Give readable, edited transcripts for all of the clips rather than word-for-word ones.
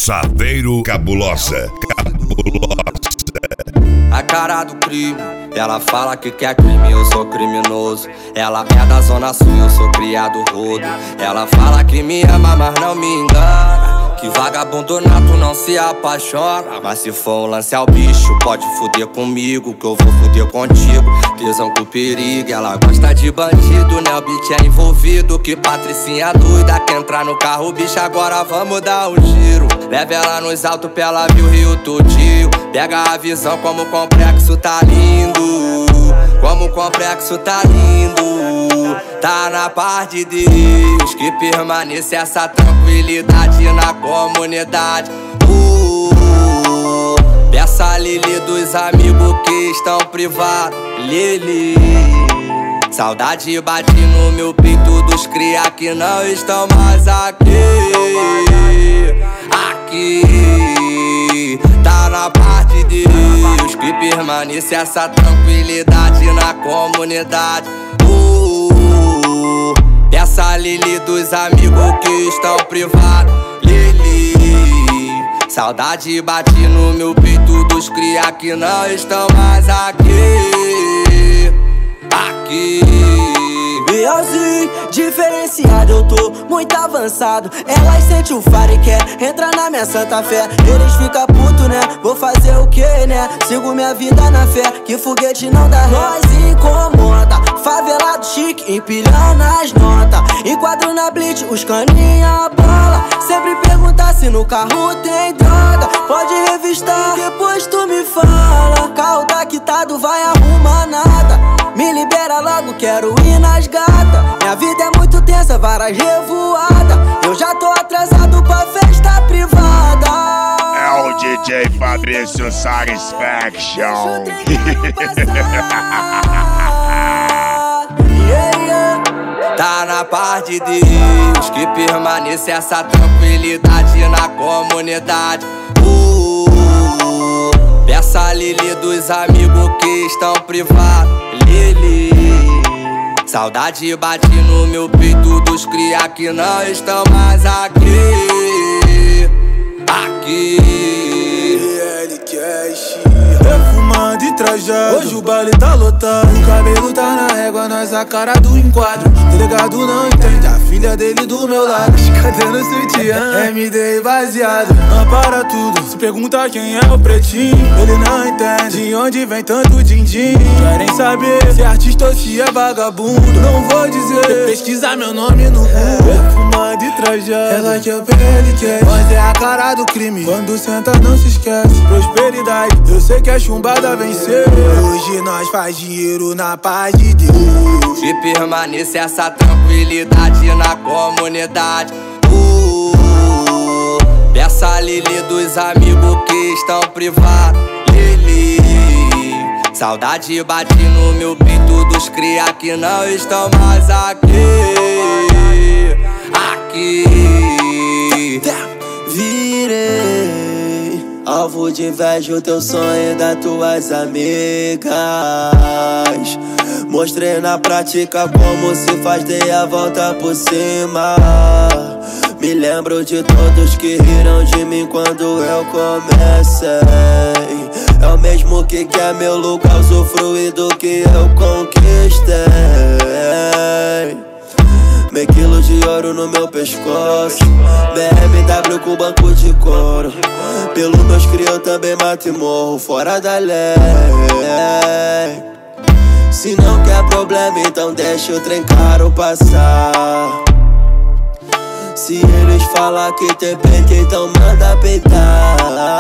Saveiro Cabulosa. A cara do crime, ela fala que quer crime, eu sou criminoso. Ela é da zona sul, eu sou criado rodo. Ela fala que me ama, mas não me engana. Que vagabundo nato não se apaixona. Mas se for um lance ao bicho, pode fuder comigo, que eu vou fuder contigo. Tesão com perigo, ela gosta de bandido, né? O beat é envolvido. Que patricinha doida, quer entrar no carro, bicho, agora vamos dar um giro. Leva ela nos altos pra ela ver o Rio todinho. Pega a visão como o complexo tá lindo. Como o complexo tá lindo. Tá na paz de Deus que permanece essa tranquilidade na comunidade. Peça a Lili dos amigos que estão privados. Lili, saudade bate no meu peito dos cria que não estão mais aqui. Aqui tá na paz de Deus que permanece essa tranquilidade na comunidade. Peça a Lili dos amigos que estão privados. Lili, saudade bate no meu peito dos cria que não estão mais aqui. Aqui Bielzinho, diferenciado, eu tô muito avançado. Elas sentem o faro e quer entrar na minha santa fé. Eles ficam putos, né? Vou fazer o que, né? Sigo minha vida na fé, que foguete não dá ré. Nós incomoda, favelado chique, empilhando as notas. Enquadro na blitz, os caninha bola. Sempre perguntar se no carro tem droga. Pode revistar, depois tu me fala. Carro tá quitado, vai arrumar nada. Me libera logo, quero ir nas gatas. Minha vida é muito tensa, várias revoadas. Eu já tô atrasado pra festa privada. É o DJ Fabrício Satisfaction. Tá na paz de Deus que permanece essa tranquilidade na comunidade. Peça a Lili dos amigos que estão privados. Lili, saudade bate no meu peito dos cria que não estão mais aqui. Aqui perfumado e trajado, hoje o baile tá lotado. O cabelo tá na régua, nós a cara do enquadro. Delegado não entende, a filha dele do meu lado. Cadê no sutiã? MD baseado, não para tudo. Se pergunta quem é o pretinho, ele não entende de onde vem tanto din-din. Querem saber se é artista ou se é vagabundo. Não vou dizer, pesquisar meu nome no Google. Perfumado e trajado, ela que é o PLCast. Nós é a cara do crime, quando senta não se esquece. Prosperidade, eu sei que a chumbada venceu. Hoje nós faz dinheiro na paz de Deus. Que permanece essa tranquilidade na comunidade. Peça a Lili dos amigos que estão privados. Lili, saudade bate no meu peito dos cria que não estão mais aqui. Aqui virei alvo de inveja, o teu sonho das tuas amigas. Mostrei na prática como se faz, dei a volta por cima. Me lembro de todos que riram de mim quando eu comecei. É o mesmo que quer meu lugar, usufruir do que eu conquistei. Meio quilo de ouro no meu pescoço, BMW com banco de couro. Pelo meus cria eu também mato e morro fora da lei. Se não quer problema, então deixa o trem caro passar. Se eles falar que tem peito, então manda peitar.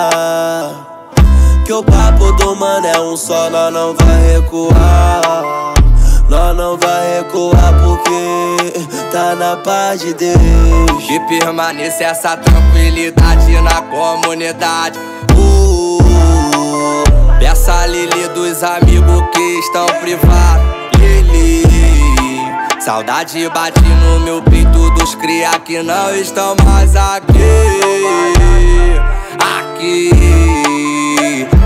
Que o papo do mano é um só, nós não vai recuar. Nós não vai recuar porque tá na paz de Deus. Que permanece essa tranquilidade na comunidade. Peça a Lili dos amigos que estão privados. Lili, saudade bate no meu peito dos cria que não estão mais aqui. Aqui